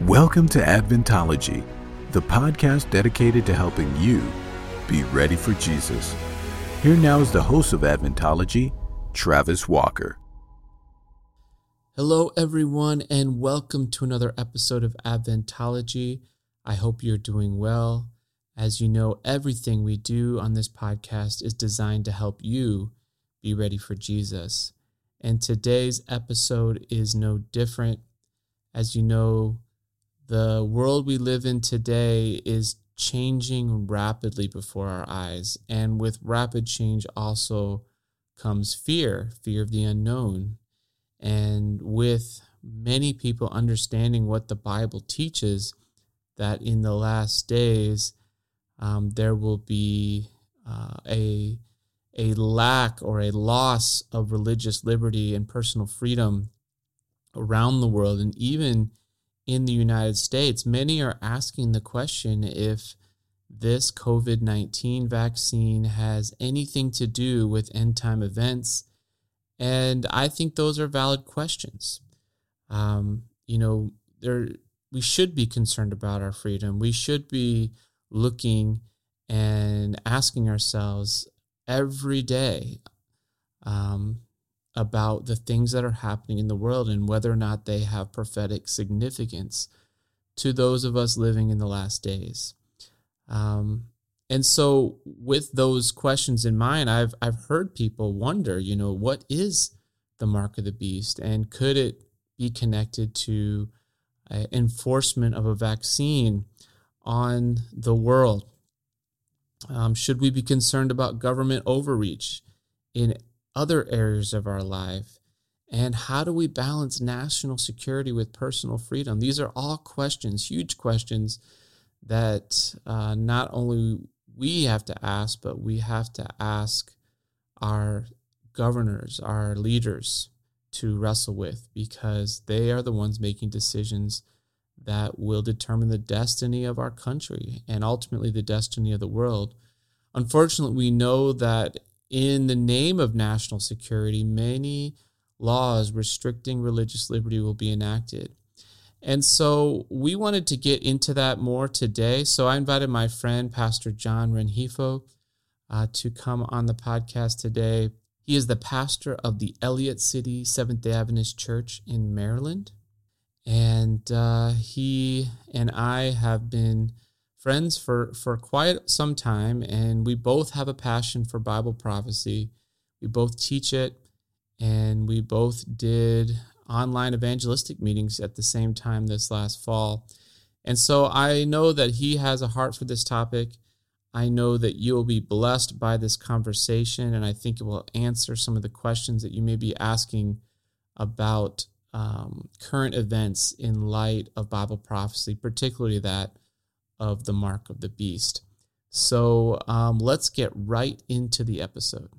Welcome to Adventology, the podcast dedicated to helping you be ready for Jesus. Here now is the host of Adventology, Travis Walker. Hello, everyone, and welcome to another episode of Adventology. I hope you're doing well. As you know, everything we do on this podcast is designed to help you be ready for Jesus. And today's episode is no different. As you know, the world we live in today is changing rapidly before our eyes. And with rapid change also comes fear of the unknown. And with many people understanding what the Bible teaches, that in the last days, there will be a lack or a loss of religious liberty and personal freedom around the world. And even in the United States, many are asking the question if this COVID-19 vaccine has anything to do with end-time events. And I think those are valid questions. We should be concerned about our freedom. We should be looking and asking ourselves every day about the things that are happening in the world and whether or not they have prophetic significance to those of us living in the last days. And so with those questions in mind, I've heard people wonder, what is the mark of the beast, and could it be connected to enforcement of a vaccine on the world? Should we be concerned about government overreach in other areas of our life? And how do we balance national security with personal freedom? These are all questions, huge questions that not only we have to ask, but we have to ask our governors, our leaders to wrestle with, because they are the ones making decisions that will determine the destiny of our country and ultimately the destiny of the world. Unfortunately, we know that in the name of national security, many laws restricting religious liberty will be enacted. And so we wanted to get into that more today. So I invited my friend, Pastor John Rengifo, to come on the podcast today. He is the pastor of the Elliott City Seventh-day Adventist Church in Maryland. And he and I have been friends for quite some time, and we both have a passion for Bible prophecy. We both teach it, and we both did online evangelistic meetings at the same time this last fall. And so I know that he has a heart for this topic. I know that you'll be blessed by this conversation, and I think it will answer some of the questions that you may be asking about current events in light of Bible prophecy, particularly that of the mark of the beast. So let's get right into the episode.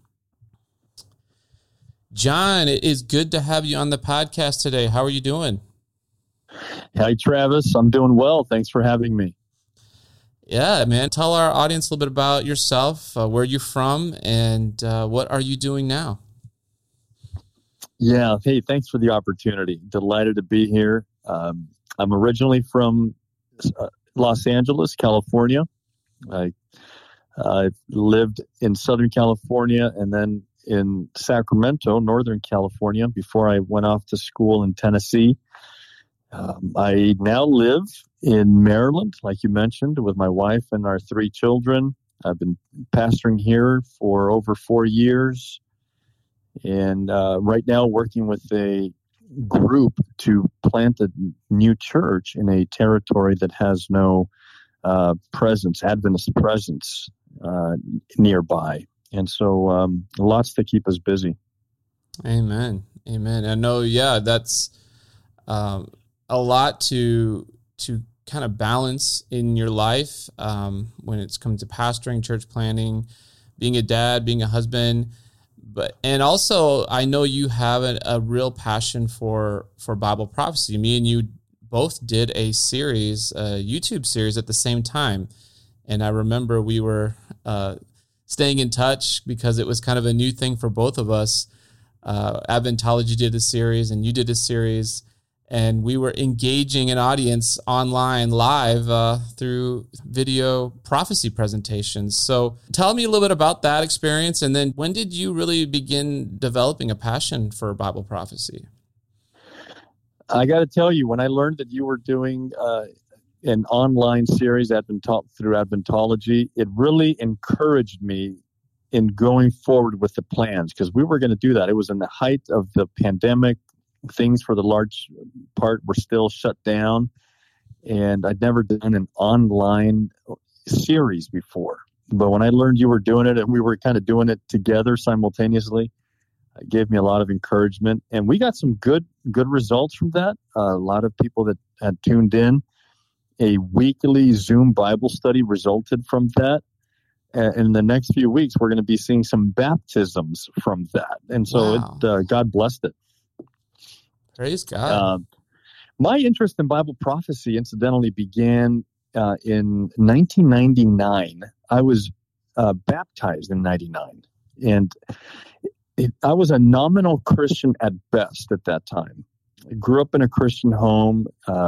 John, it is good to have you on the podcast today. How are you doing? Hi, Travis. I'm doing well. Thanks for having me. Yeah, man. Tell our audience a little bit about yourself, where you're from, and what are you doing now? Yeah. Hey, thanks for the opportunity. Delighted to be here. I'm originally from Los Angeles, California. I lived in Southern California and then in Sacramento, Northern California, before I went off to school in Tennessee. I now live in Maryland, like you mentioned, with my wife and our 3 children. I've been pastoring here for over 4 years, and right now working with a group to plant a new church in a territory that has no Adventist presence nearby. And so lots to keep us busy. Amen. I know, that's a lot to kind of balance in your life when it's come to pastoring, church planning, being a dad, being a husband. And also, I know you have a real passion for Bible prophecy. Me and you both did a YouTube series at the same time. And I remember we were staying in touch because it was kind of a new thing for both of us. Adventology did a series and you did a series. and we were engaging an audience online live through video prophecy presentations. So tell me a little bit about that experience, and then when did you really begin developing a passion for Bible prophecy? I got to tell you, when I learned that you were doing an online series through Adventology, it really encouraged me in going forward with the plans, because we were going to do that. It was in the height of the pandemic. Things for the large part were still shut down, and I'd never done an online series before. But when I learned you were doing it and we were kind of doing it together simultaneously, it gave me a lot of encouragement, and we got some good results from that. A lot of people that had tuned in. A weekly Zoom Bible study resulted from that. And in the next few weeks, we're going to be seeing some baptisms from that. And so God blessed it. Praise God. My interest in Bible prophecy, incidentally, began in 1999. I was baptized in 99. And I was a nominal Christian at best at that time. I grew up in a Christian home,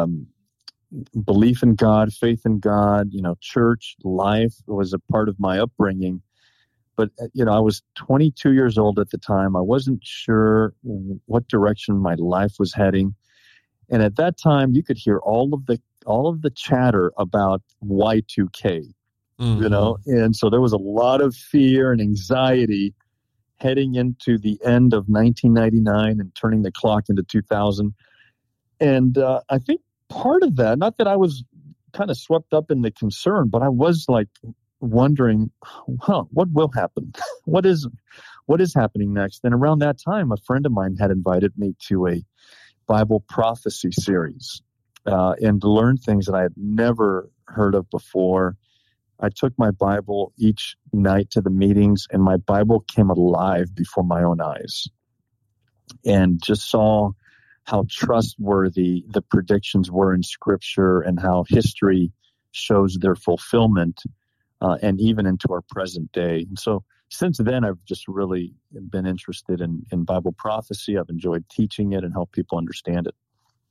belief in God, faith in God, church life was a part of my upbringing. But, I was 22 years old at the time. I wasn't sure what direction my life was heading. And at that time, you could hear all of the chatter about Y2K, and so there was a lot of fear and anxiety heading into the end of 1999 and turning the clock into 2000. And I think part of that, not that I was kind of swept up in the concern, but I was like wondering, what will happen? What is happening next? And around that time, a friend of mine had invited me to a Bible prophecy series and to learn things that I had never heard of before. I took my Bible each night to the meetings, and my Bible came alive before my own eyes, and just saw how trustworthy the predictions were in Scripture and how history shows their fulfillment, and even into our present day. And so since then, I've just really been interested in Bible prophecy. I've enjoyed teaching it and help people understand it.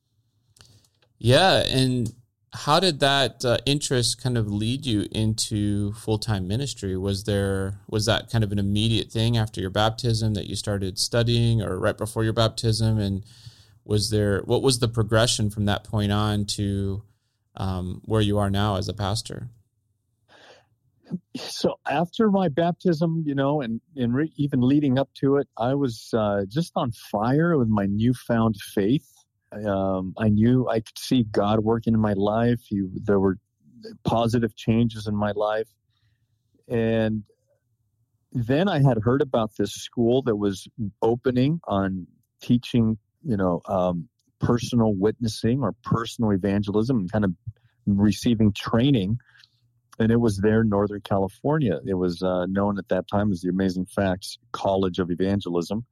Yeah, and how did that interest kind of lead you into full-time ministry? Was that kind of an immediate thing after your baptism that you started studying, or right before your baptism? And what was the progression from that point on to where you are now as a pastor? So after my baptism, and even leading up to it, I was just on fire with my newfound faith. I knew I could see God working in my life. There were positive changes in my life. And then I had heard about this school that was opening on teaching, personal witnessing or personal evangelism, and kind of receiving training. And it was there in Northern California. It was known at that time as the Amazing Facts College of Evangelism.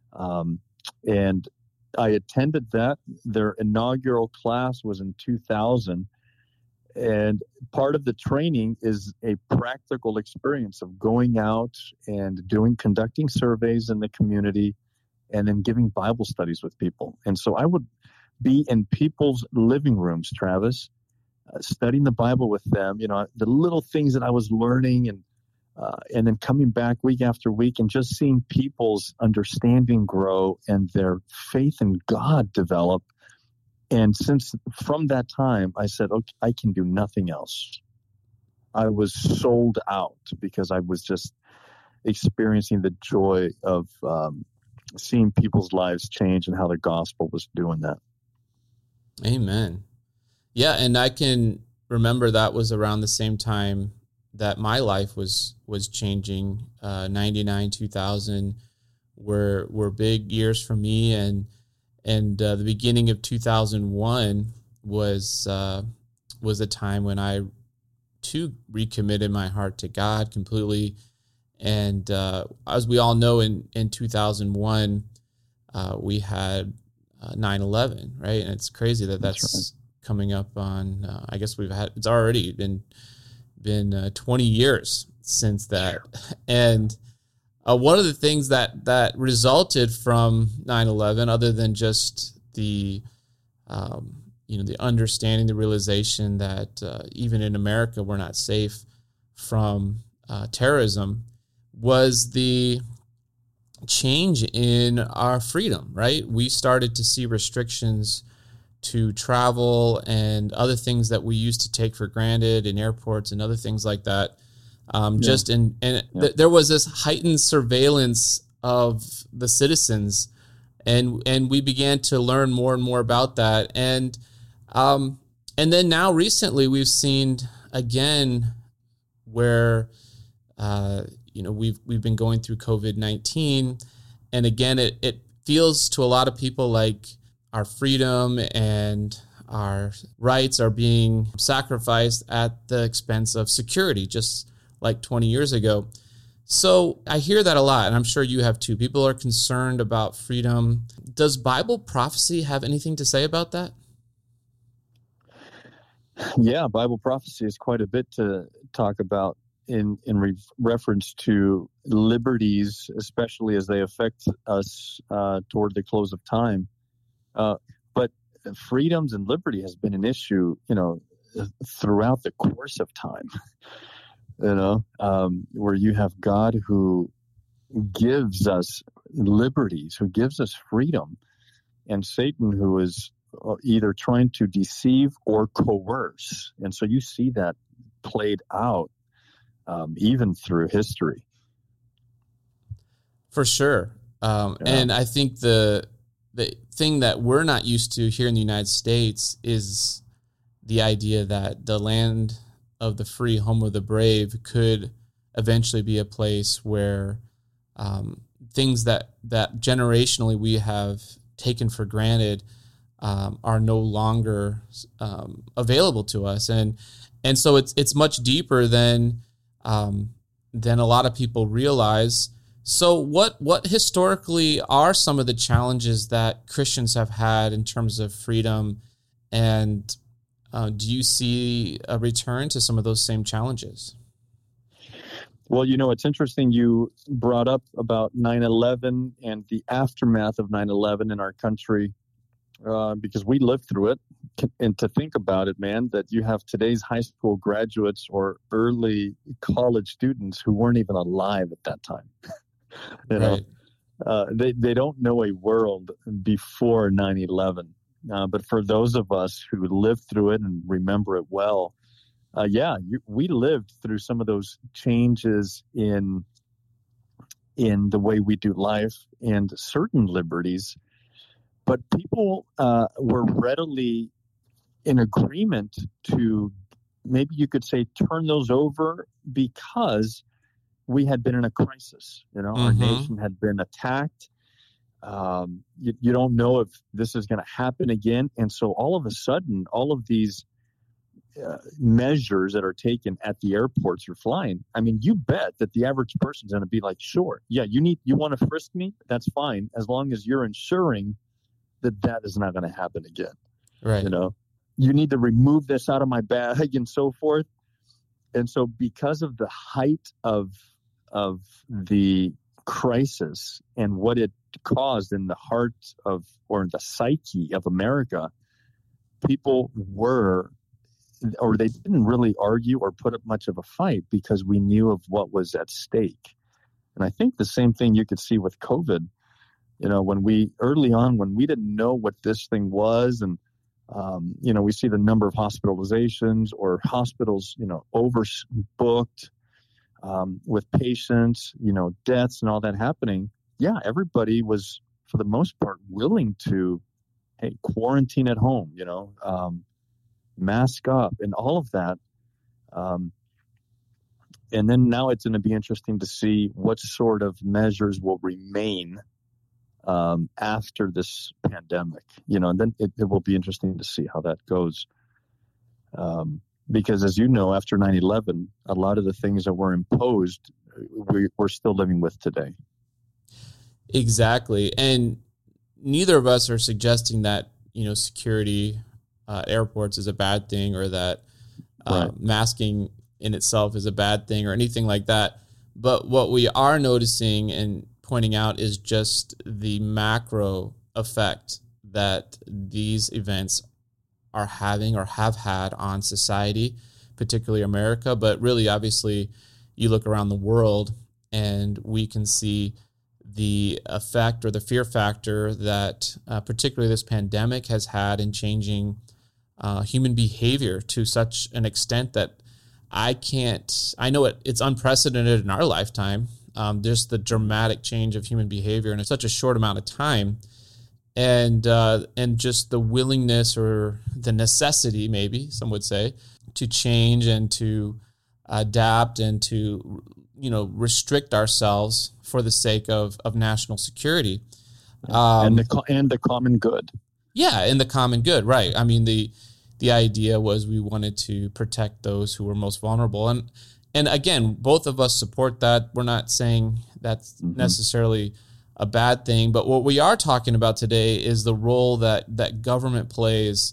And I attended that. Their inaugural class was in 2000. And part of the training is a practical experience of going out and conducting surveys in the community and then giving Bible studies with people. And so I would be in people's living rooms, Travis, studying the Bible with them, the little things that I was learning, and then coming back week after week and just seeing people's understanding grow and their faith in God develop. And from that time, I said, okay, I can do nothing else. I was sold out because I was just experiencing the joy of seeing people's lives change and how the gospel was doing that. Amen. Yeah, and I can remember that was around the same time that my life was changing. 99, 2000 were big years for me, and the beginning of 2001 was a time when I too recommitted my heart to God completely. And as we all know, in 2001 we had 9/11, right? And it's crazy that's right. Coming up on, I guess it's already been 20 years since that. And one of the things that resulted from 9/11, other than just the the understanding, the realization that even in America, we're not safe from terrorism, was the change in our freedom, right? We started to see restrictions to travel and other things that we used to take for granted in airports and other things like that. There was this heightened surveillance of the citizens, and we began to learn more and more about that. And then now recently we've seen again where we've been going through COVID-19, and again it feels to a lot of people like our freedom and our rights are being sacrificed at the expense of security, just like 20 years ago. So I hear that a lot, and I'm sure you have too. People are concerned about freedom. Does Bible prophecy have anything to say about that? Yeah, Bible prophecy is quite a bit to talk about in reference to liberties, especially as they affect us toward the close of time. But freedoms and liberty has been an issue, throughout the course of time, where you have God who gives us liberties, who gives us freedom, and Satan who is either trying to deceive or coerce. And so you see that played out even through history. For sure. And I think the thing that we're not used to here in the United States is the idea that the land of the free, home of the brave could eventually be a place where things that generationally we have taken for granted are no longer available to us. And so it's much deeper than a lot of people realize. So what historically are some of the challenges that Christians have had in terms of freedom? And do you see a return to some of those same challenges? Well, it's interesting you brought up about 9/11 and the aftermath of 9/11 in our country, because we lived through it. And to think about it, man, that you have today's high school graduates or early college students who weren't even alive at that time. Right. They don't know a world before 9/11. But for those of us who lived through it and remember it well, we lived through some of those changes in the way we do life and certain liberties. But people were readily in agreement to, maybe you could say, turn those over because we had been in a crisis. Our nation had been attacked. You don't know if this is going to happen again. And so all of a sudden, all of these measures that are taken at the airports or flying, I mean, you bet that the average person's going to be like, sure, yeah, you want to frisk me? That's fine, as long as you're ensuring that is not going to happen again. Right. You need to remove this out of my bag and so forth. And so because of the height of the crisis and what it caused in the heart of, or the psyche of America, people they didn't really argue or put up much of a fight because we knew of what was at stake. And I think the same thing you could see with COVID. When we didn't know what this thing was, and we see the number of hospitalizations or hospitals, overbooked with patients, deaths and all that happening. Yeah, everybody was, for the most part, willing to, quarantine at home, mask up and all of that. And then now it's going to be interesting to see what sort of measures will remain after this pandemic, and then it will be interesting to see how that goes. Because as you know, after 9/11, a lot of the things that were imposed, we're still living with today. Exactly. And neither of us are suggesting that, security airports is a bad thing, or that Right. masking in itself is a bad thing or anything like that. But what we are noticing and pointing out is just the macro effect that these events are having or have had on society, particularly America, but really, obviously, you look around the world and we can see the effect or the fear factor that particularly this pandemic has had in changing human behavior to such an extent that I know it's unprecedented in our lifetime. There's the dramatic change of human behavior in such a short amount of time. And just the willingness or the necessity, maybe some would say, to change and to adapt and to, restrict ourselves for the sake of national security. And the common good. Yeah, and the common good, right. I mean, the idea was we wanted to protect those who were most vulnerable. And again, both of us support that. We're not saying that's necessarily a bad thing, but what we are talking about today is the role that government plays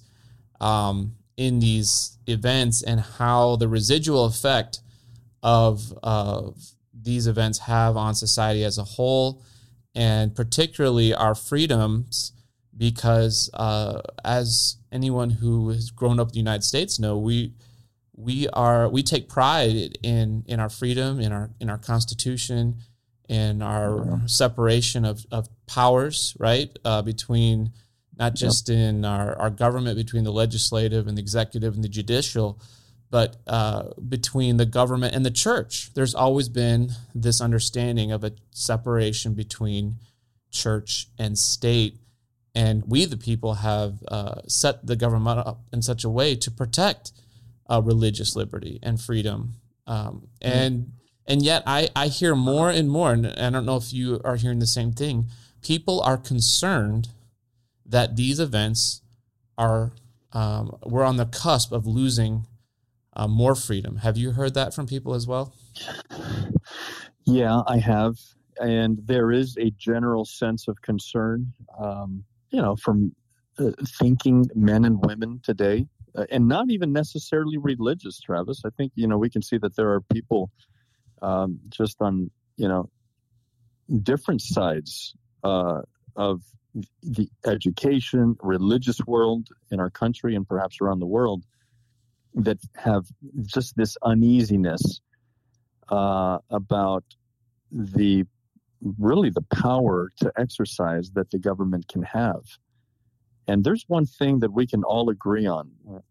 in these events and how the residual effect of these events have on society as a whole, and particularly our freedoms, because as anyone who has grown up in the United States know, we take pride in our freedom, in our Constitution, in our separation of powers, right? Between not just in our government, between the legislative and the executive and the judicial, but between the government and the church. There's always been this understanding of a separation between church and state. And we, the people, have set the government up in such a way to protect religious liberty and freedom. And yet I hear more and more, and I don't know if you are hearing the same thing, people are concerned that these events we're on the cusp of losing more freedom. Have you heard that from people as well? Yeah, I have. And there is a general sense of concern, from thinking men and women today, and not even necessarily religious, Travis. I think, we can see that there are people just on, different sides of the education, religious world in our country and perhaps around the world that have just this uneasiness about the power to exercise that the government can have. And there's one thing that we can all agree on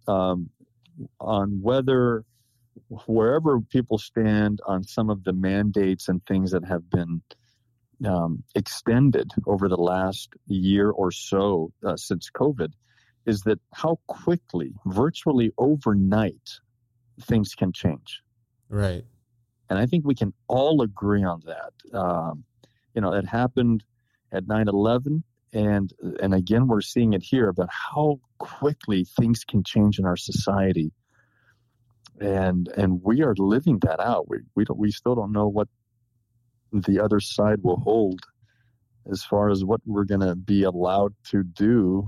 whether wherever people stand on some of the mandates and things that have been extended over the last year or so since COVID, is that how quickly, virtually overnight, things can change. Right. And I think we can all agree on that. It happened at 9/11, and again, we're seeing it here about how quickly things can change in our society. And we are living that out. We still don't know what the other side will hold as far as what we're going to be allowed to do,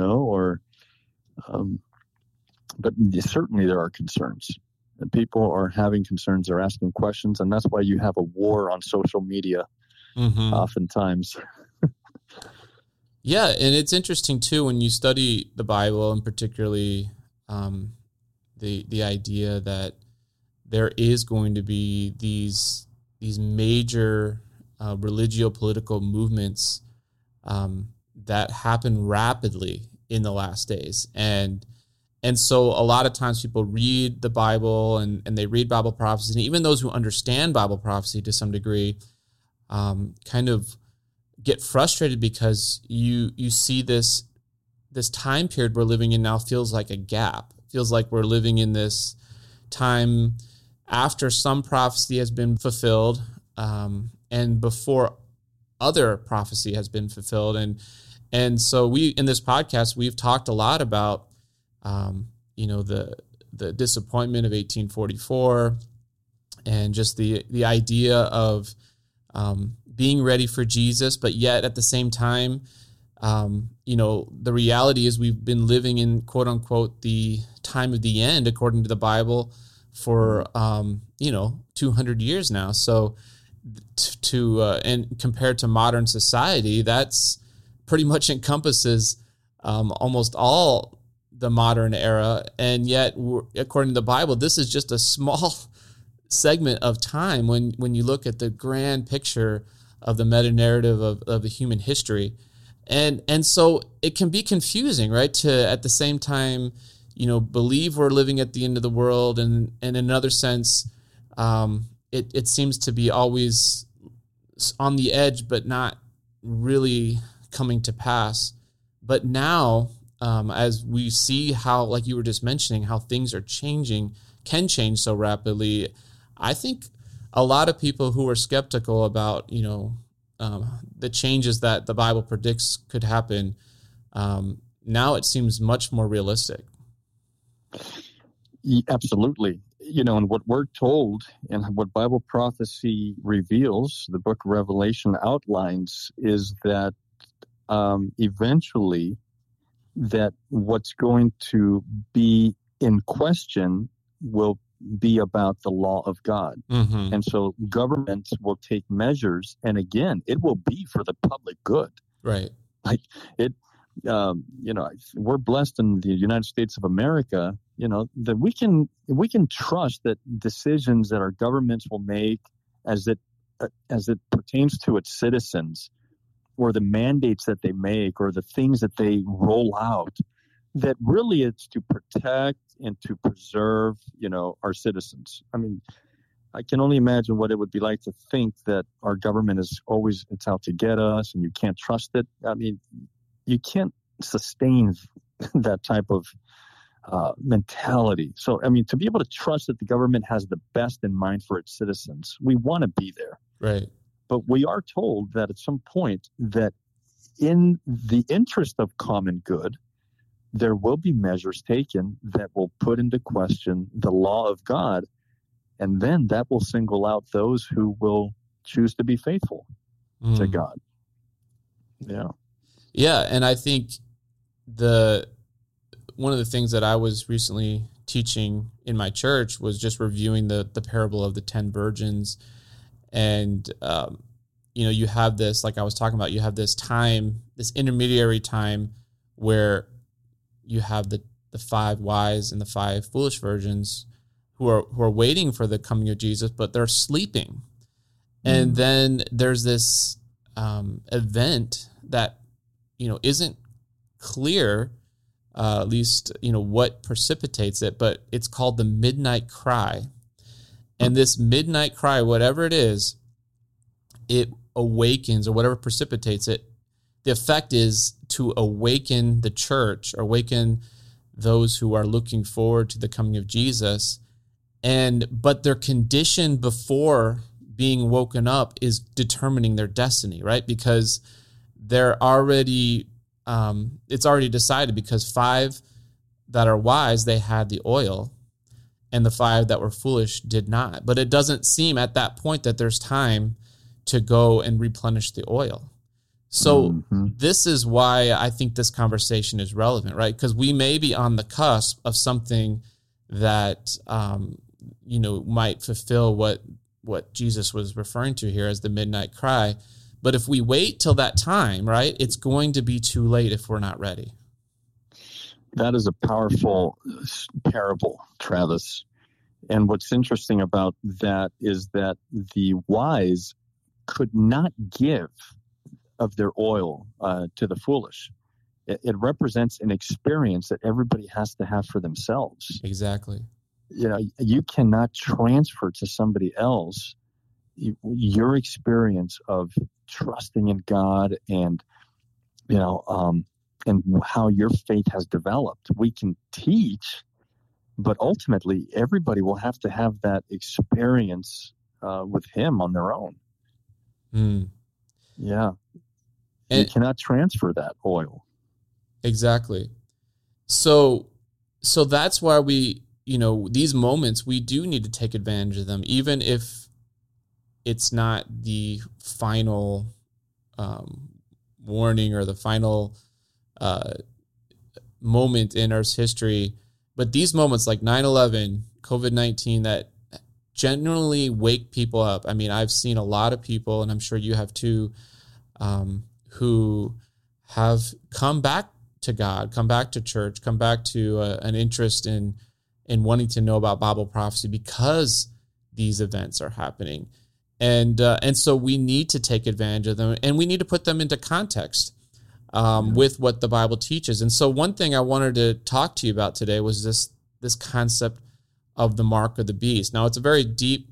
but certainly there are concerns. And people are having concerns, they're asking questions, and that's why you have a war on social media oftentimes. Yeah, and it's interesting too when you study the Bible, and particularly the idea that there is going to be these major religio-political movements that happen rapidly in the last days. And so a lot of times people read the Bible and they read Bible prophecy, and even those who understand Bible prophecy to some degree kind of get frustrated because you see this time period we're living in now feels like a gap. It feels like we're living in this time after some prophecy has been fulfilled and before other prophecy has been fulfilled. And so we, in this podcast, we've talked a lot about the disappointment of 1844 and just the idea of being ready for Jesus, but yet at the same time, the reality is we've been living in quote unquote the time of the end according to the Bible for 200 years now. So and compared to modern society, that's pretty much encompasses almost all the modern era. And yet, according to the Bible, this is just a small segment of time when you look at the grand picture of the meta-narrative of the human history. And so it can be confusing, right? To, at the same time, believe we're living at the end of the world. And in another sense, it seems to be always on the edge, but not really coming to pass. But now, as we see how, like you were just mentioning, how things are changing, can change so rapidly, I think a lot of people who are skeptical about, the changes that the Bible predicts could happen, now it seems much more realistic. Absolutely. And what we're told and what Bible prophecy reveals, the book of Revelation outlines, is that eventually that what's going to be in question will be about the law of God. Mm-hmm. And so governments will take measures, and again, it will be for the public good. Right. Like it, we're blessed in the United States of America, that we can trust that decisions that our governments will make as it pertains to its citizens, or the mandates that they make, or the things that they roll out, that really it's to protect and to preserve, our citizens. I mean, I can only imagine what it would be like to think that our government is always, it's out to get us and you can't trust it. I mean, you can't sustain that type of mentality. So, I mean, to be able to trust that the government has the best in mind for its citizens, we want to be there. Right. But we are told that at some point that in the interest of common good, there will be measures taken that will put into question the law of God, and then that will single out those who will choose to be faithful to God. Yeah. Yeah, and I think one of the things that I was recently teaching in my church was just reviewing the parable of the 10 virgins. And, you have this, like I was talking about, you have this time, this intermediary time where you have the 5 wise and the 5 foolish virgins who are waiting for the coming of Jesus, but they're sleeping. And then there's this event that, isn't clear, at least, what precipitates it, but it's called the midnight cry. And this midnight cry, whatever it is, it awakens, or whatever precipitates it. The effect is to awaken the church, or awaken those who are looking forward to the coming of Jesus. But their condition before being woken up is determining their destiny, right? Because they're already, it's already decided, because 5 that are wise, they had the oil, and the 5 that were foolish did not. But it doesn't seem at that point that there's time to go and replenish the oil. So this is why I think this conversation is relevant, right? Because we may be on the cusp of something that, might fulfill what Jesus was referring to here as the midnight cry. But if we wait till that time, right, it's going to be too late if we're not ready. That is a powerful parable, Travis. And what's interesting about that is that the wise could not give of their oil to the foolish. It represents an experience that everybody has to have for themselves. Exactly. You cannot transfer to somebody else your experience of trusting in God and how your faith has developed. We can teach, but ultimately everybody will have to have that experience with Him on their own. Yeah. And you cannot transfer that oil. Exactly. So that's why we, these moments, we do need to take advantage of them, even if it's not the final warning or the final moment in Earth's history. But these moments like 9/11, COVID-19, that genuinely wake people up. I mean, I've seen a lot of people, and I'm sure you have too, who have come back to God, come back to church, come back to an interest in wanting to know about Bible prophecy because these events are happening. And so we need to take advantage of them, and we need to put them into context with what the Bible teaches. And so one thing I wanted to talk to you about today was this concept of the mark of the beast. Now, it's a very deep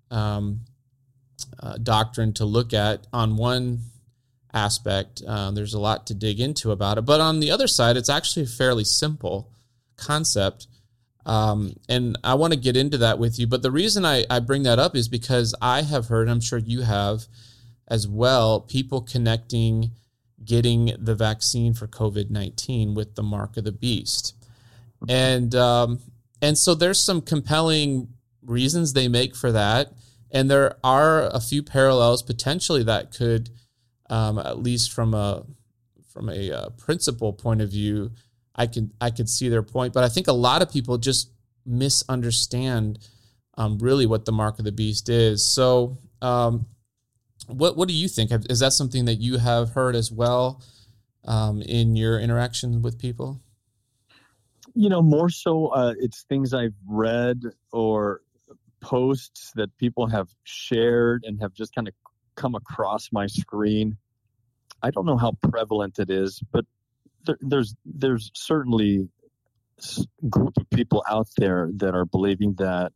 doctrine to look at on one aspect. There's a lot to dig into about it. But on the other side, it's actually a fairly simple concept. And I want to get into that with you. But the reason I bring that up is because I have heard, I'm sure you have as well, people connecting getting the vaccine for COVID-19 with the mark of the beast. And so there's some compelling reasons they make for that. And there are a few parallels potentially that could, at least from a principle point of view, I could see their point. But I think a lot of people just misunderstand really what the mark of the beast is. So what do you think? Is that something that you have heard as well in your interactions with people? More so it's things I've read or posts that people have shared and have just kind of come across my screen. I don't know how prevalent it is, but there's certainly a group of people out there that are believing that.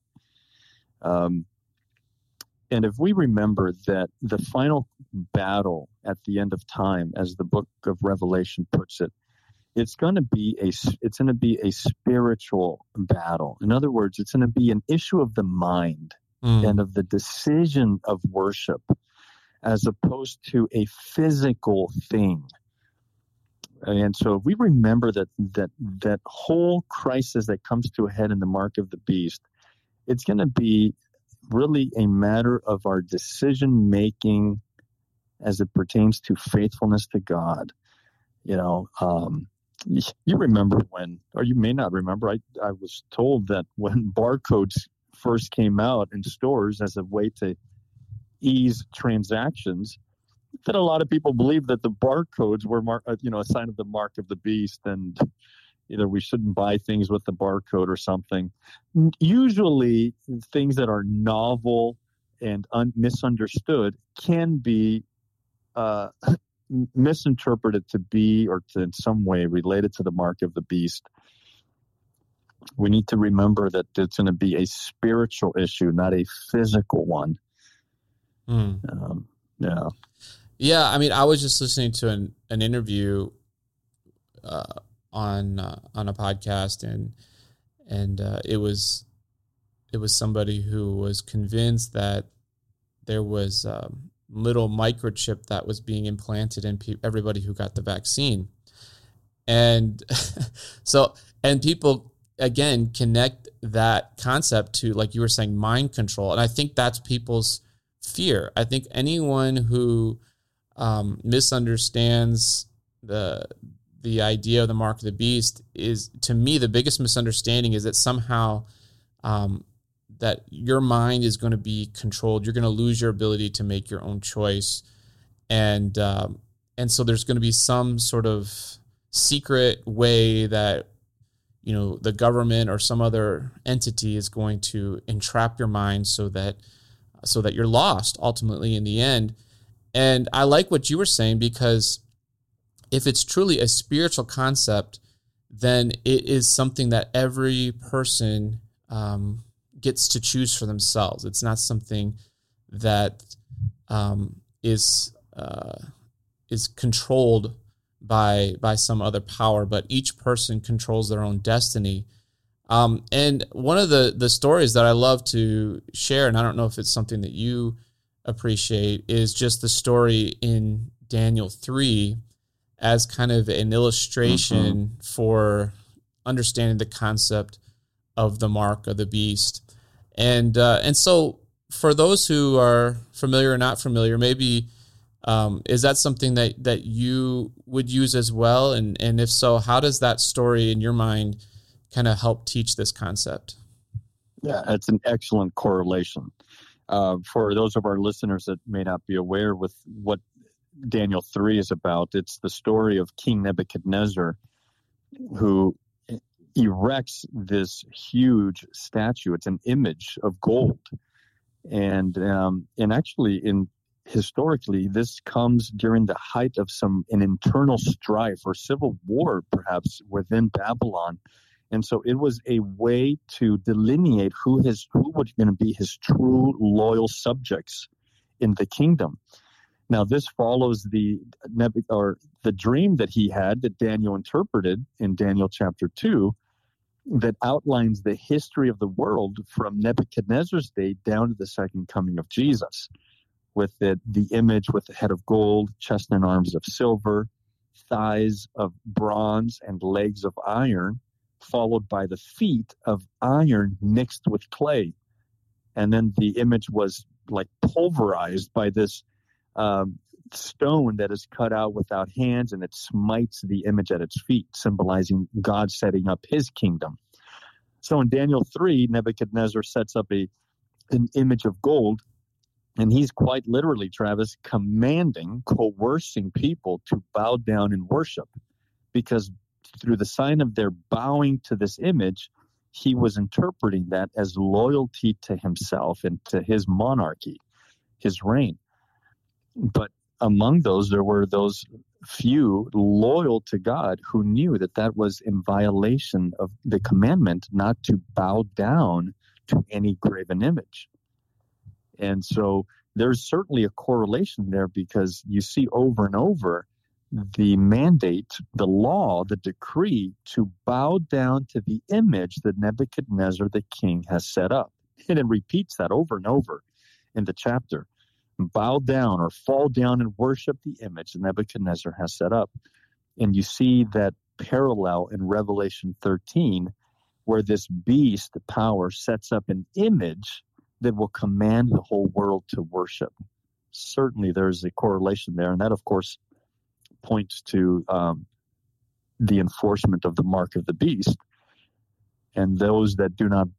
And if we remember that the final battle at the end of time, as the book of Revelation puts it, it's going to be a spiritual battle. In other words, it's going to be an issue of the mind and of the decision of worship, as opposed to a physical thing. And so if we remember that whole crisis that comes to a head in the mark of the beast, it's going to be really a matter of our decision making as it pertains to faithfulness to God. You remember when, or you may not remember, I was told that when barcodes first came out in stores as a way to ease transactions, that a lot of people believed that the barcodes were a sign of the mark of the beast, and either we shouldn't buy things with the barcode or something. Usually things that are novel and misunderstood can be misinterpreted to be, or to in some way related to the mark of the beast. We need to remember that it's going to be a spiritual issue, not a physical one. Yeah, I mean, I was just listening to an interview on a podcast, and it was somebody who was convinced that there was little microchip that was being implanted in everybody who got the vaccine, and and people again connect that concept to, like you were saying, mind control, and I think that's people's fear. I think anyone who misunderstands the idea of the mark of the beast is, to me, the biggest misunderstanding is that somehow that your mind is going to be controlled. You're going to lose your ability to make your own choice, and so there's going to be some sort of secret way that the government or some other entity is going to entrap your mind so that you're lost ultimately in the end. And I like what you were saying, because if it's truly a spiritual concept, then it is something that every person gets to choose for themselves. It's not something that is controlled by some other power, but each person controls their own destiny. And one of the stories that I love to share, and I don't know if it's something that you appreciate, is just the story in Daniel 3 as kind of an illustration for understanding the concept of the mark of the beast. And so for those who are familiar or not familiar, maybe is that something that you would use as well? And if so, how does that story in your mind kind of help teach this concept? Yeah, it's an excellent correlation. For those of our listeners that may not be aware with what Daniel 3 is about, it's the story of King Nebuchadnezzar who erects this huge statue. It's an image of gold, and actually, historically, this comes during the height of an internal strife or civil war, perhaps within Babylon. And so it was a way to delineate who was going to be his true loyal subjects in the kingdom. Now, this follows the dream that he had, that Daniel interpreted in Daniel chapter 2, that outlines the history of the world from Nebuchadnezzar's day down to the second coming of Jesus, with the image with the head of gold, chest and arms of silver, thighs of bronze, and legs of iron, followed by the feet of iron mixed with clay. And then the image was like pulverized by this stone that is cut out without hands, and it smites the image at its feet, symbolizing God setting up his kingdom. So in Daniel 3, Nebuchadnezzar sets up an image of gold, and he's quite literally, Travis, coercing people to bow down and worship, because through the sign of their bowing to this image, he was interpreting that as loyalty to himself and to his monarchy, his reign. But among those, there were those few loyal to God who knew that was in violation of the commandment not to bow down to any graven image. And so there's certainly a correlation there, because you see over and over the mandate, the law, the decree to bow down to the image that Nebuchadnezzar the king has set up. And it repeats that over and over in the chapter. Bow down or fall down and worship the image that Nebuchadnezzar has set up. And you see that parallel in Revelation 13, where this beast power sets up an image that will command the whole world to worship. Certainly there's a correlation there. And that, of course, points to the enforcement of the mark of the beast. And those that do not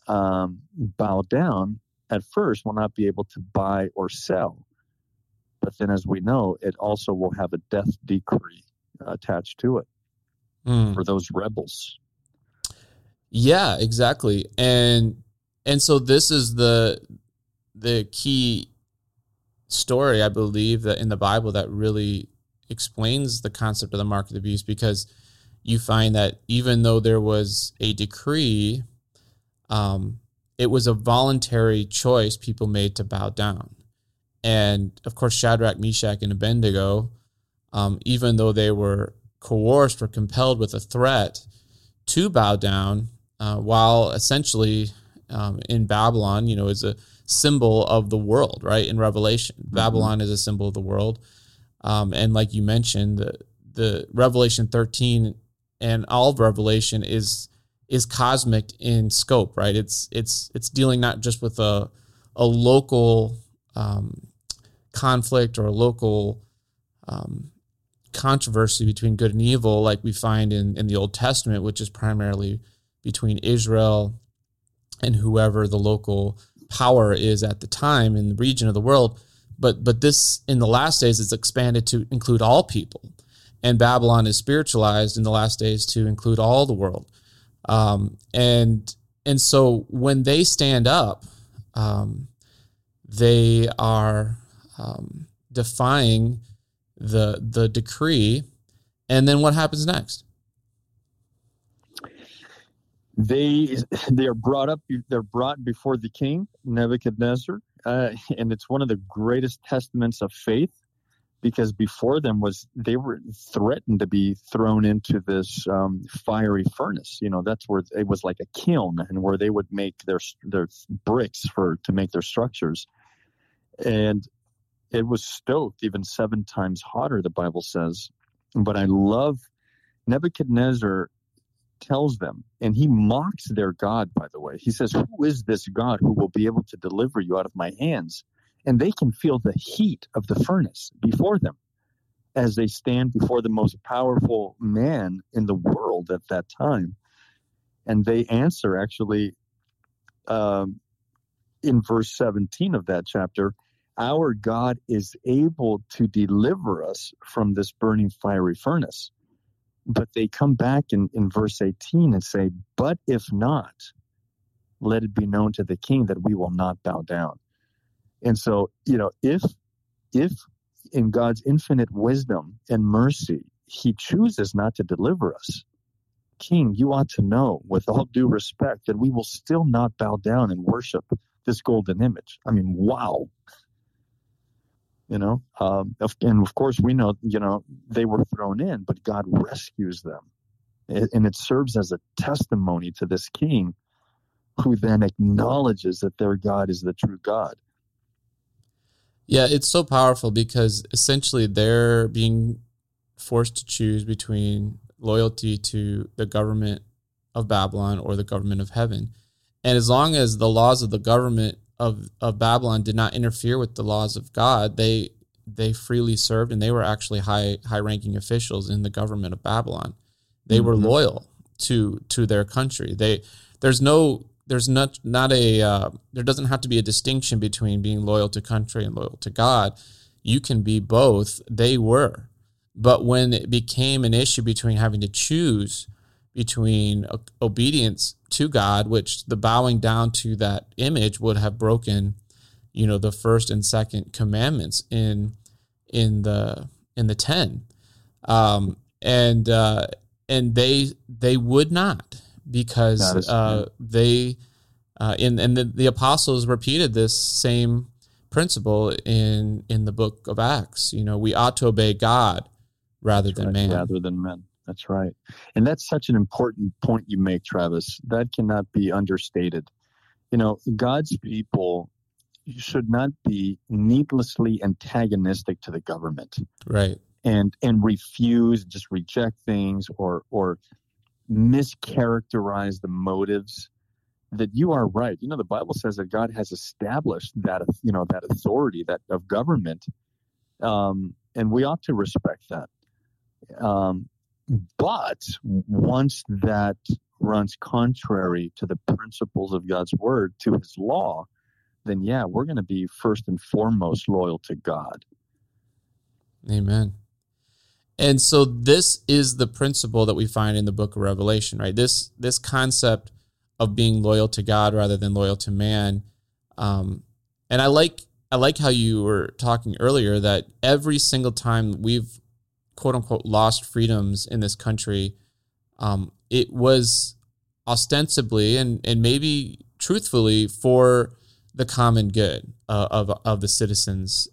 bow down at first will not be able to buy or sell. But then, as we know, it also will have a death decree attached to it for those rebels. Yeah, exactly. And so this is the key story, I believe, that in the Bible that really explains the concept of the mark of the beast, because you find that even though there was a decree, it was a voluntary choice people made to bow down. And of course, Shadrach, Meshach, and Abednego, even though they were coerced or compelled with a threat to bow down, while essentially in Babylon, is a symbol of the world, right? In Revelation, Babylon is a symbol of the world. And like you mentioned, the Revelation 13 and all of Revelation is cosmic in scope, right? It's dealing not just with a local conflict or a local controversy between good and evil, like we find in the Old Testament, which is primarily between Israel and whoever the local power is at the time in the region of the world. But this, in the last days, is expanded to include all people. And Babylon is spiritualized in the last days to include all the world. And so when they stand up, they are defying the decree. And then what happens next? They are brought before the king, Nebuchadnezzar, and it's one of the greatest testaments of faith, because before them they were threatened to be thrown into this fiery furnace. That's where it was like a kiln, and where they would make their bricks to make their structures, and it was stoked even 7 times hotter, the Bible says. But I love Nebuchadnezzar tells them, and he mocks their God, by the way. He says, "Who is this God who will be able to deliver you out of my hands?" And they can feel the heat of the furnace before them as they stand before the most powerful man in the world at that time. And they answer, actually, in verse 17 of that chapter, "Our God is able to deliver us from this burning fiery furnace." But they come back in verse 18 and say, but if not, let it be known to the king that we will not bow down. And so, if in God's infinite wisdom and mercy, he chooses not to deliver us, King, you ought to know, with all due respect, that we will still not bow down and worship this golden image. I mean, wow. And of course we know, they were thrown in, but God rescues them. And it serves as a testimony to this king who then acknowledges that their God is the true God. Yeah, it's so powerful because essentially they're being forced to choose between loyalty to the government of Babylon or the government of heaven. And as long as the laws of the government of Babylon did not interfere with the laws of God, they freely served, and they were actually high-ranking officials in the government of Babylon. They were loyal to their country. There doesn't have to be a distinction between being loyal to country and loyal to God. You can be both. They were. But when it became an issue between having to choose between obedience to God, which the bowing down to that image would have broken, the first and second commandments in the 10, and they would not, because the apostles repeated this same principle in the book of Acts. We ought to obey God rather than man. Rather than men. That's right. And that's such an important point you make, Travis. That cannot be understated. God's people should not be needlessly antagonistic to the government. Right. And refuse, just reject things or mischaracterize the motives. That you are right. The Bible says that God has established that authority that of government, and we ought to respect that. But once that runs contrary to the principles of God's word, to his law, then we're going to be first and foremost loyal to God. Amen. And so this is the principle that we find in the book of Revelation, right? This concept of being loyal to God rather than loyal to man. And I like how you were talking earlier that every single time we've quote unquote lost freedoms in this country, it was ostensibly and maybe truthfully for the common good of the citizens.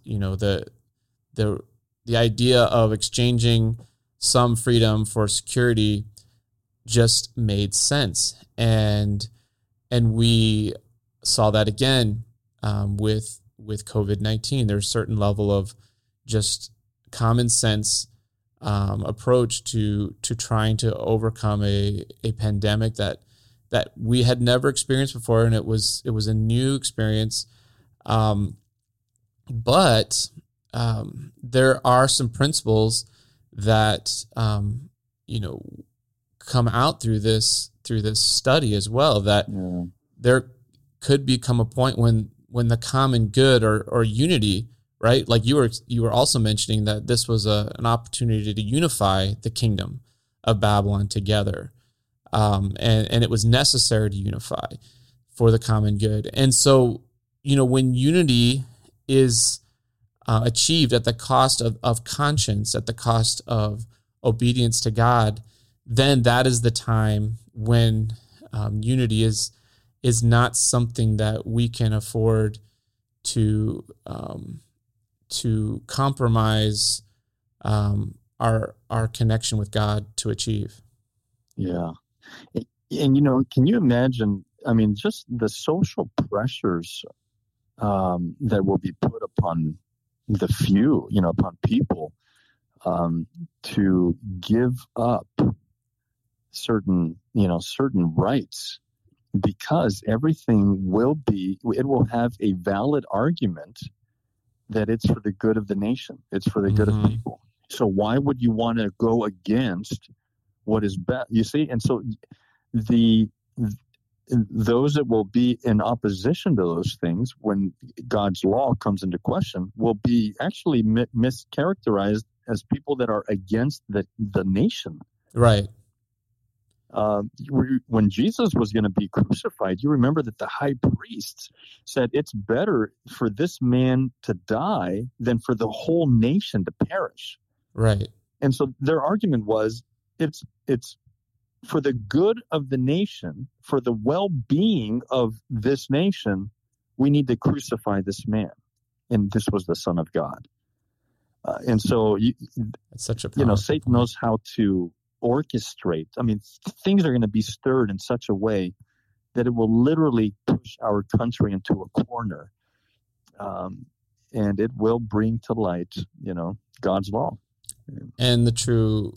The idea of exchanging some freedom for security just made sense, and we saw that again with COVID-19. There's a certain level of just common sense approach to trying to overcome a pandemic that we had never experienced before, and it was a new experience. But there are some principles that come out through this study as well, that there could become a point when the common good or unity, right? Like you were also mentioning that this was an opportunity to unify the kingdom of Babylon together, and it was necessary to unify for the common good. And so, when unity is achieved at the cost of conscience, at the cost of obedience to God, then that is the time when unity is not something that we can afford to compromise our connection with God to achieve. Yeah. And, can you imagine, just the social pressures that will be put upon the few, upon people to give up certain rights, because everything will have a valid argument that it's for the good of the nation. It's for the good of people. So why would you want to go against what is best? You see? And so those that will be in opposition to those things when God's law comes into question will be actually mischaracterized as people that are against the nation. Right. When Jesus was going to be crucified, you remember that the high priests said it's better for this man to die than for the whole nation to perish. Right. And so their argument was it's for the good of the nation, for the well-being of this nation, we need to crucify this man. And this was the Son of God. And so, That's such a Satan point. knows how to orchestrate. I mean, things are going to be stirred in such a way that it will literally push our country into a corner. And it will bring to light, God's law. And the true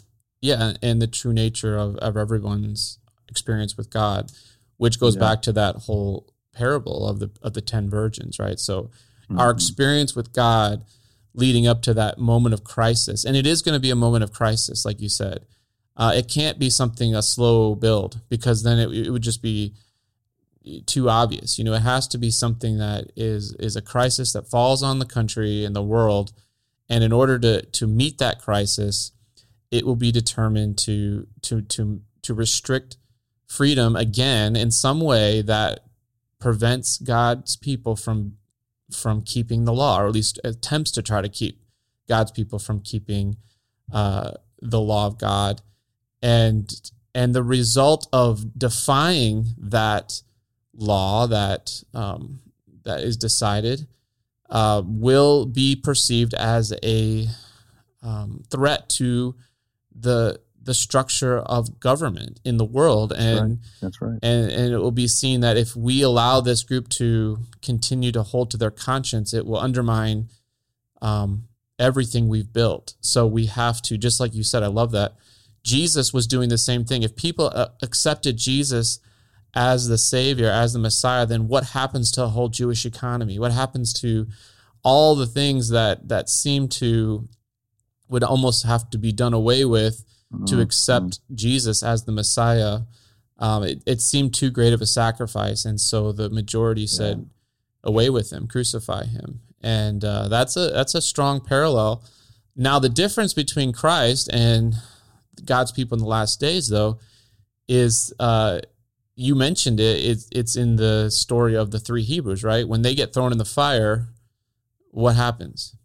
nature of everyone's experience with God, which goes back to that whole parable of the 10 virgins, right? So our experience with God leading up to that moment of crisis, and it is going to be a moment of crisis, like you said. It can't be a slow build, because then it would just be too obvious. It has to be something that is a crisis that falls on the country and the world. And in order to meet that crisis, it will be determined to restrict freedom again in some way that prevents God's people from keeping the law, or at least attempts to try to keep God's people from keeping the law of God. And the result of defying that law that is decided will be perceived as a threat to the structure of government in the world. And that's right. And it will be seen that if we allow this group to continue to hold to their conscience, it will undermine everything we've built. So we have to, just like you said, I love that, Jesus was doing the same thing. If people accepted Jesus as the Savior, as the Messiah, then what happens to the whole Jewish economy? What happens to all the things that seem to would almost have to be done away with to accept Jesus as the Messiah? It seemed too great of a sacrifice, and so the majority said, away with him, crucify him. And that's a strong parallel. Now, the difference between Christ and God's people in the last days, though, is you mentioned it's in the story of the 3 Hebrews, right? When they get thrown in the fire, what happens?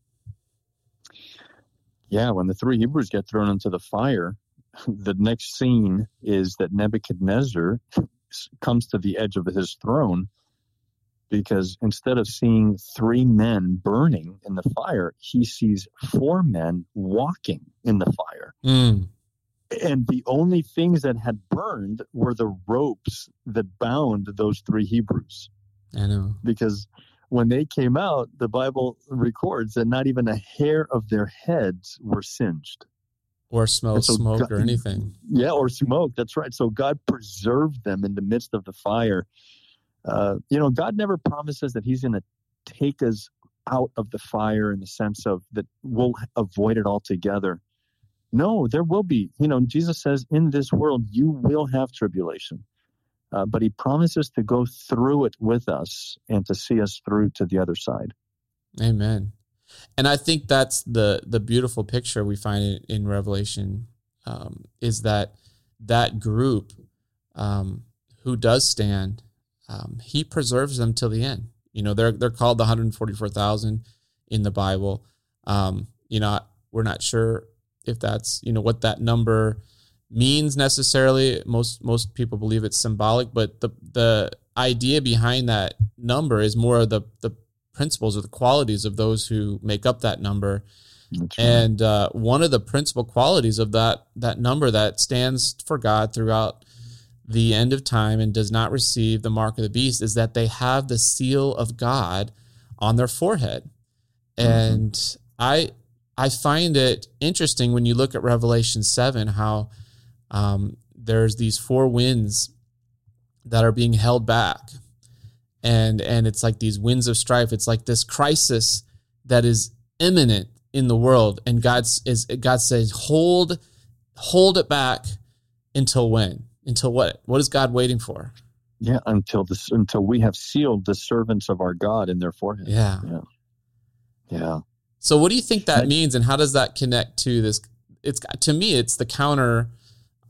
Yeah, when the 3 Hebrews get thrown into the fire, the next scene is that Nebuchadnezzar comes to the edge of his throne, because instead of seeing 3 men burning in the fire, he sees 4 men walking in the fire. And the only things that had burned were the ropes that bound those 3 Hebrews. I know. Because when they came out, the Bible records that not even a hair of their heads were singed. Or smoke or anything. Yeah, or smoke. That's right. So God preserved them in the midst of the fire. God never promises that he's going to take us out of the fire in the sense of that we'll avoid it altogether. No, there will be. Jesus says, in this world, you will have tribulation. But he promises to go through it with us and to see us through to the other side. Amen. And I think that's the beautiful picture we find in Revelation, is that group who does stand, he preserves them till the end. They're called the 144,000 in the Bible. We're not sure if that's, what that number means necessarily. Most people believe it's symbolic, but the idea behind that number is more of the principles or the qualities of those who make up that number. That's right. And one of the principal qualities of that number that stands for God throughout the end of time and does not receive the mark of the beast is that they have the seal of God on their forehead. And I find it interesting when you look at Revelation 7, how there's these 4 winds that are being held back. And it's like these winds of strife. It's like this crisis that is imminent in the world. And God says, hold it back until when? Until what? What is God waiting for? Yeah, until we have sealed the servants of our God in their forehead. Yeah. So what do you think that means, and how does that connect to this? To me, it's the counter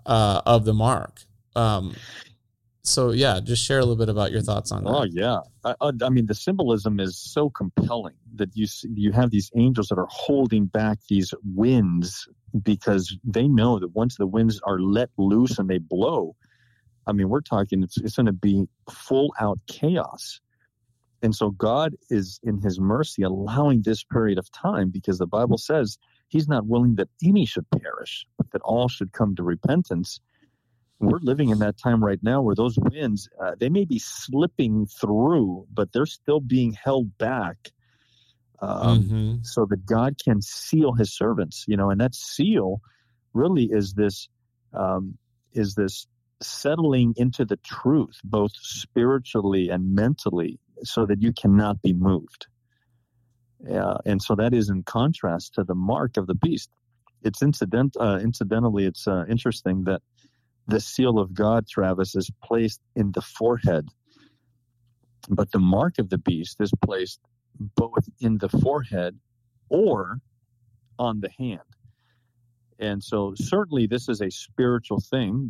of the mark. So yeah, just share a little bit about your thoughts on that. Oh yeah, I mean the symbolism is so compelling that you have these angels that are holding back these winds because they know that once the winds are let loose and they blow, I mean we're talking it's going to be full out chaos. And so God is in his mercy allowing this period of time because the Bible says he's not willing that any should perish, but that all should come to repentance. We're living in that time right now where those winds, they may be slipping through, but they're still being held back so that God can seal his servants, and that seal really is this settling into the truth, both spiritually and mentally, so that you cannot be moved. And so that is in contrast to the mark of the beast. It's incidentally, it's interesting that the seal of God, Travis, is placed in the forehead, but the mark of the beast is placed both in the forehead or on the hand. And so certainly this is a spiritual thing,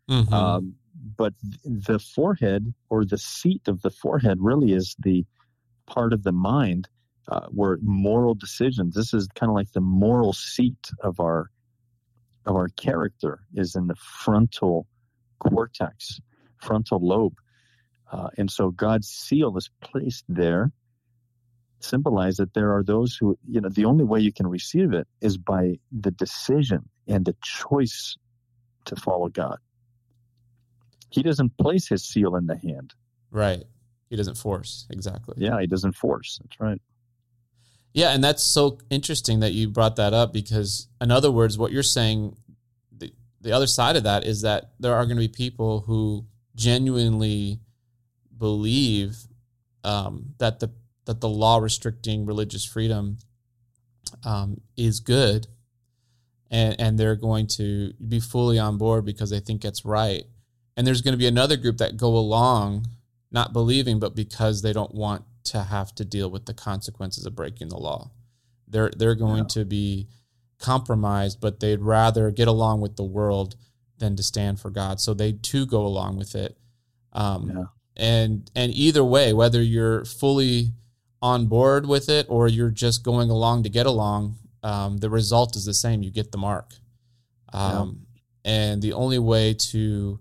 but the forehead or the seat of the forehead really is the part of the mind where moral decisions, this is kind of like the moral seat of our character is in the frontal cortex, frontal lobe. And so God's seal is placed there, symbolize that there are those who, the only way you can receive it is by the decision and the choice to follow God. He doesn't place his seal in the hand. Right. He doesn't force. Exactly. Yeah, he doesn't force. That's right. Yeah, and that's so interesting that you brought that up because, in other words, what you're saying, the other side of that is that there are going to be people who genuinely believe that the law restricting religious freedom is good, and they're going to be fully on board because they think it's right. And there's going to be another group that go along not believing, but because they don't want to have to deal with the consequences of breaking the law. They're going to be compromised, but they'd rather get along with the world than to stand for God. So they too go along with it. And either way, whether you're fully on board with it or you're just going along to get along, the result is the same. You get the mark. And the only way to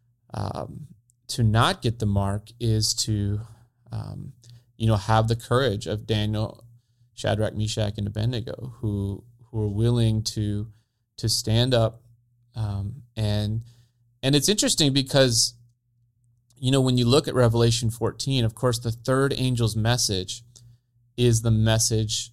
not get the mark is to have the courage of Daniel, Shadrach, Meshach, and Abednego, who are willing to stand up. And it's interesting because, when you look at Revelation 14, of course, the third angel's message is the message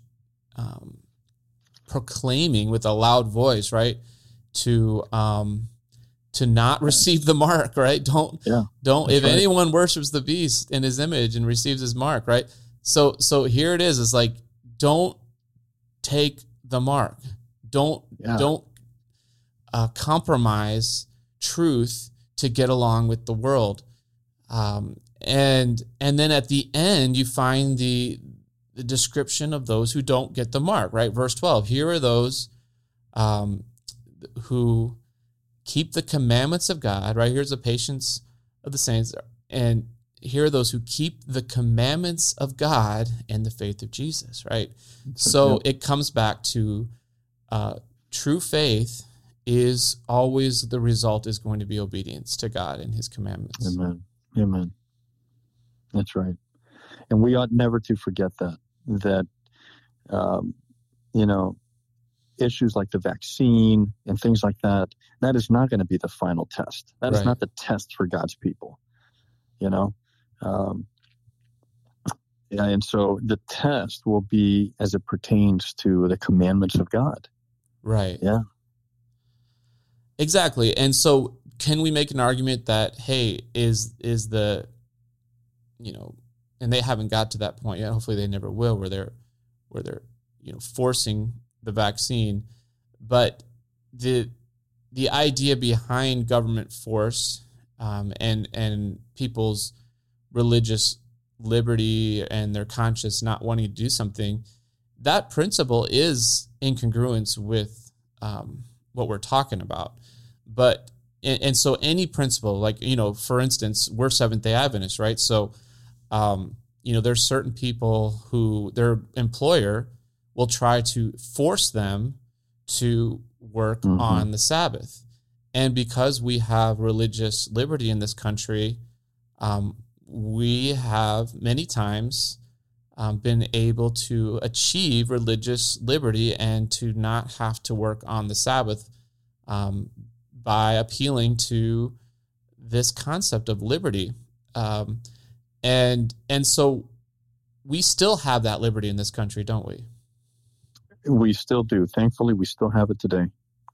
proclaiming with a loud voice, right, to not receive the mark, right? Don't if anyone worships the beast in his image and receives his mark, right? So here it is. It's like, don't take the mark. Don't compromise truth to get along with the world. And then at the end, you find the description of those who don't get the mark, right? Verse 12, here are those who keep the commandments of God, right? Here's the patience of the saints. And here are those who keep the commandments of God and the faith of Jesus, right? So it comes back to true faith is always the result is going to be obedience to God and his commandments. Amen. That's right. And we ought never to forget that issues like the vaccine and things like that is not going to be the final test. That is not the test for God's people, and so the test will be as it pertains to the commandments of God. Right. Yeah. Exactly. And so can we make an argument that, hey, is the, and they haven't got to that point yet. Hopefully they never will, where they're forcing the vaccine, but the idea behind government force and people's religious liberty and their conscience not wanting to do something, that principle is in congruence with what we're talking about. But and so any principle, like, for instance, we're Seventh-day Adventists, right? So, there's certain people who their employer will try to force them to work on the Sabbath. And because we have religious liberty in this country, we have many times been able to achieve religious liberty and to not have to work on the Sabbath by appealing to this concept of liberty. And so we still have that liberty in this country, don't we? We still do. Thankfully, we still have it today.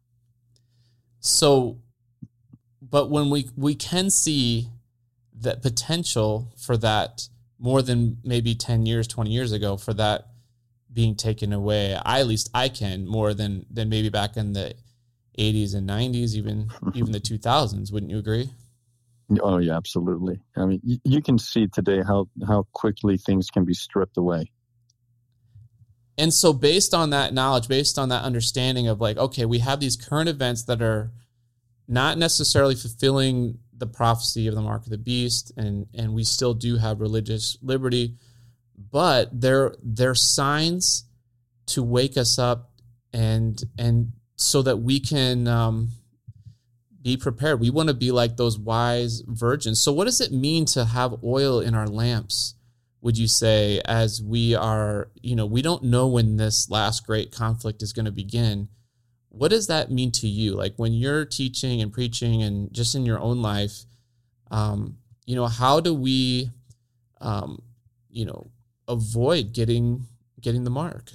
So, but when we can see that potential for that more than maybe 10 years, 20 years ago, for that being taken away, at least I can, more than maybe back in the 80s and 90s, even the 2000s. Wouldn't you agree? Oh, yeah, absolutely. I mean, you can see today how quickly things can be stripped away. And so based on that knowledge, based on that understanding of like, okay, we have these current events that are not necessarily fulfilling the prophecy of the mark of the beast, and we still do have religious liberty, but they're signs to wake us up and so that we can be prepared. We want to be like those wise virgins. So what does it mean to have oil in our lamps, would you say, as we are, we don't know when this last great conflict is going to begin. What does that mean to you? Like when you're teaching and preaching and just in your own life, how do we, avoid getting the mark?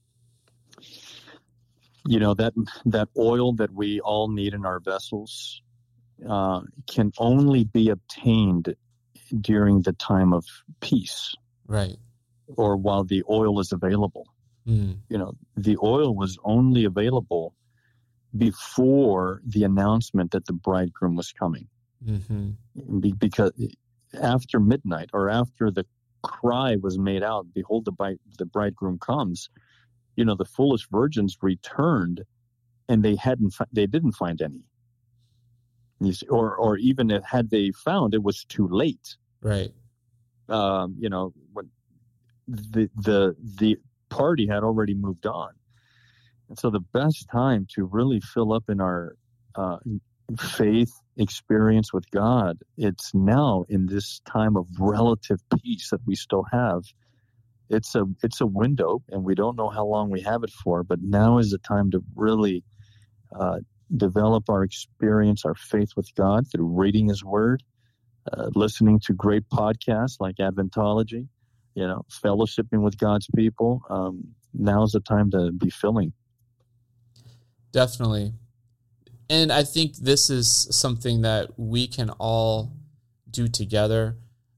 That oil that we all need in our vessels can only be obtained during the time of peace, right? Or while the oil is available. The oil was only available before the announcement that the bridegroom was coming. Because after midnight, or after the cry was made out, behold, the bridegroom comes, the foolish virgins returned and they didn't find any. Or even had they found, it was too late. Right. When the party had already moved on. And so the best time to really fill up in our faith experience with God, it's now in this time of relative peace that we still have. It's a window, and we don't know how long we have it for, but now is the time to really develop our experience, our faith with God through reading His Word, listening to great podcasts like Adventology, fellowshipping with God's people. Now's the time to be filling. Definitely. And I think this is something that we can all do together.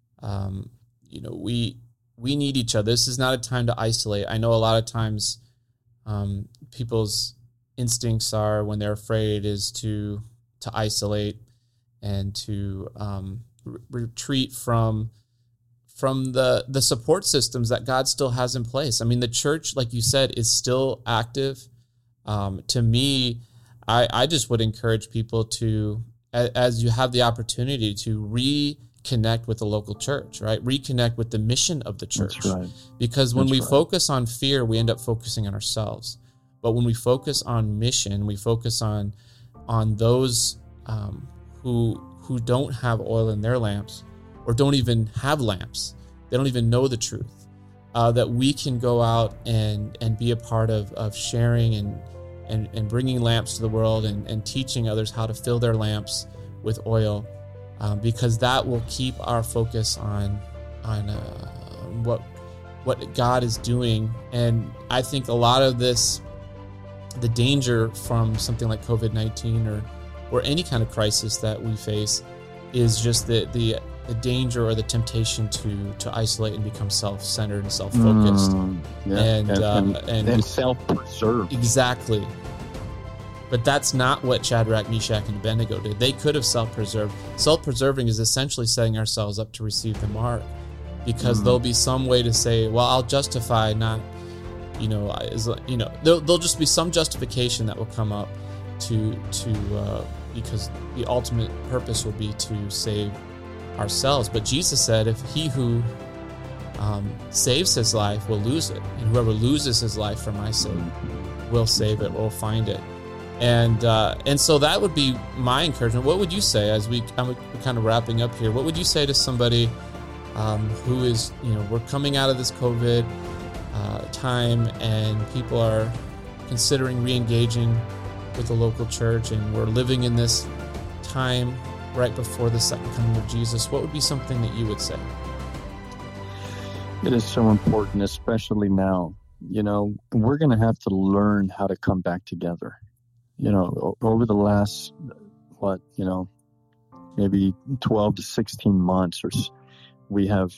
We need each other. This is not a time to isolate. I know a lot of times people's instincts are, when they're afraid, is to isolate and to retreat from the support systems that God still has in place. I mean, the church, like you said, is still active. To me, I just would encourage people to, as you have the opportunity, to reconnect with the local church, right? Reconnect with the mission of the church. That's right. Because when we focus on fear, we end up focusing on ourselves. But when we focus on mission, we focus on those who don't have oil in their lamps, or don't even have lamps. They don't even know the truth. That we can go out and be a part of sharing and bringing lamps to the world and teaching others how to fill their lamps with oil, because that will keep our focus on what God is doing. And I think a lot of this, the danger from something like COVID-19 or any kind of crisis that we face, is just the danger or the temptation to isolate and become self-centered and self-focused, and self-preserved. Exactly. But that's not what Shadrach, Meshach, and Abednego did. They could have self-preserved. Self-preserving is essentially setting ourselves up to receive the mark, because there'll be some way to say, well, I'll justify not, there'll just be some justification that will come up to because the ultimate purpose will be to save ourselves. But Jesus said, if he who saves his life will lose it, and whoever loses his life for my sake will save it, will find it. And so that would be my encouragement. What would you say, as we're kind of wrapping up here, what would you say to somebody who is, we're coming out of this COVID time, and people are considering re-engaging with the local church, and we're living in this time right before the second coming of Jesus? What would be something that you would say? It is so important, especially now. We're going to have to learn how to come back together. Over the last, maybe 12 to 16 months, we have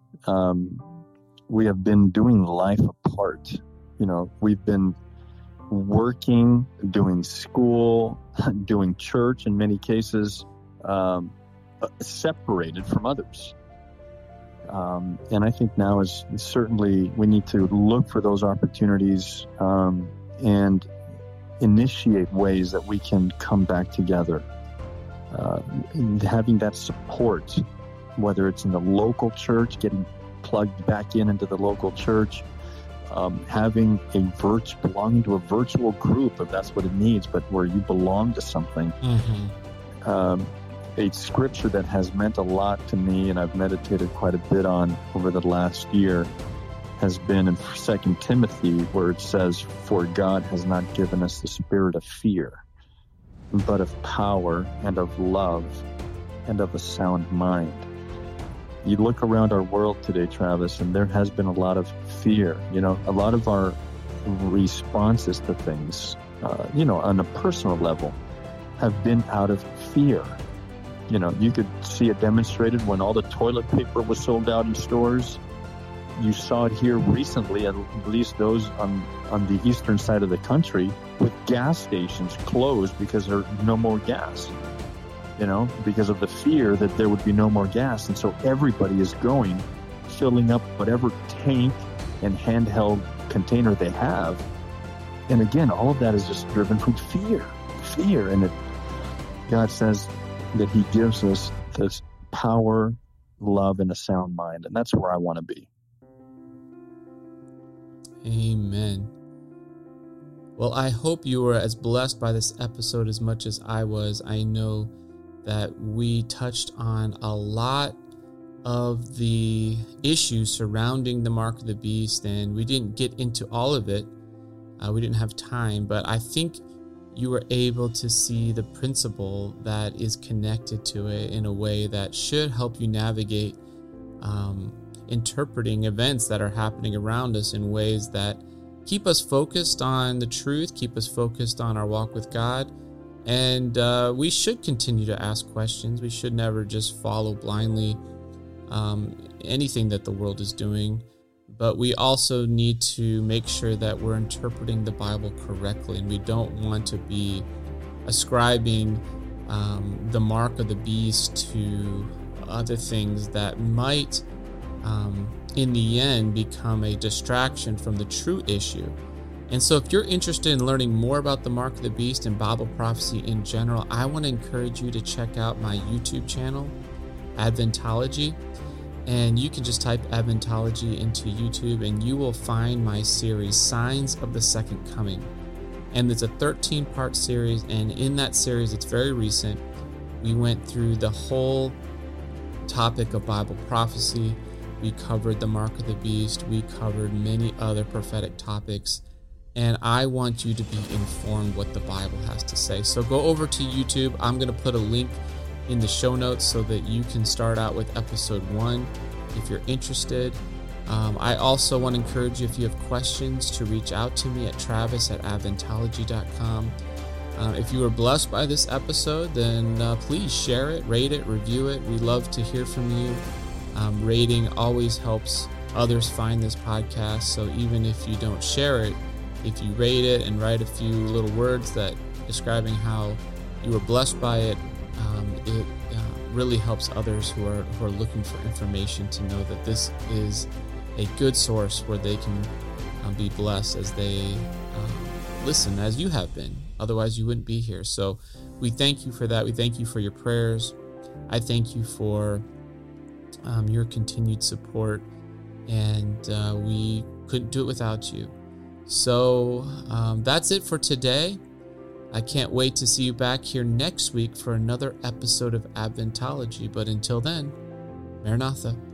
been doing life apart. We've been working, doing school, doing church in many cases, separated from others. And I think now is certainly we need to look for those opportunities and initiate ways that we can come back together. Having that support, whether it's in the local church, getting plugged back into the local church, having belonging to a virtual group, if that's what it needs, but where you belong to something. Mm-hmm. A scripture that has meant a lot to me, and I've meditated quite a bit on over the last year, has been in 2 Timothy, where it says, "For God has not given us the spirit of fear, but of power and of love and of a sound mind." You look around our world today, Travis, and there has been a lot of fear. A lot of our responses to things, on a personal level, have been out of fear. You could see it demonstrated when all the toilet paper was sold out in stores. You saw it here recently, at least those on the eastern side of the country, with gas stations closed because there's no more gas. Because of the fear that there would be no more gas. And so everybody is filling up whatever tank and handheld container they have. And again, all of that is just driven from fear. And God says that he gives us this power, love, and a sound mind. And that's where I want to be. Amen. Well, I hope you were as blessed by this episode as much as I was. I know that we touched on a lot of the issues surrounding the mark of the beast, and we didn't get into all of it. We didn't have time, but I think you were able to see the principle that is connected to it in a way that should help you navigate interpreting events that are happening around us in ways that keep us focused on the truth, keep us focused on our walk with God. And we should continue to ask questions. We should never just follow blindly anything that the world is doing. But we also need to make sure that we're interpreting the Bible correctly. And we don't want to be ascribing the mark of the beast to other things that might, in the end, become a distraction from the true issue. And so if you're interested in learning more about the mark of the beast and Bible prophecy in general, I want to encourage you to check out my YouTube channel, Adventology. And you can just type Adventology into YouTube and you will find my series, Signs of the Second Coming. And it's a 13-part series. And in that series, it's very recent, we went through the whole topic of Bible prophecy. We covered the mark of the beast. We covered many other prophetic topics. And I want you to be informed what the Bible has to say. So go over to YouTube. I'm going to put a link in the show notes so that you can start out with episode 1 if you're interested. I also want to encourage you, if you have questions, to reach out to me at travis@adventology.com. If you were blessed by this episode, then please share it, rate it, review it. We love to hear from you. Rating always helps others find this podcast. So even if you don't share it, if you rate it and write a few little words that describing how you were blessed by it, it really helps others who are looking for information to know that this is a good source where they can be blessed as they listen, as you have been. Otherwise, you wouldn't be here. So we thank you for that. We thank you for your prayers. I thank you for your continued support, and we couldn't do it without you. So that's it for today. I can't wait to see you back here next week for another episode of Adventology. But until then, Maranatha.